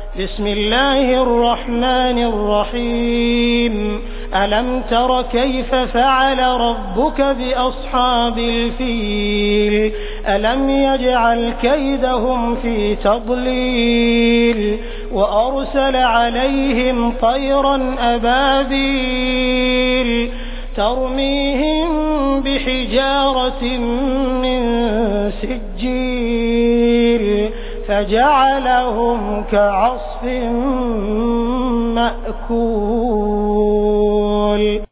بسم الله الرحمن الرحيم ألم تر كيف فعل ربك بأصحاب الفيل ألم يجعل كيدهم في تضليل وأرسل عليهم طيرا أبابيل ترميهم بحجارة من سجيل فجعلهم كعصف مأكول.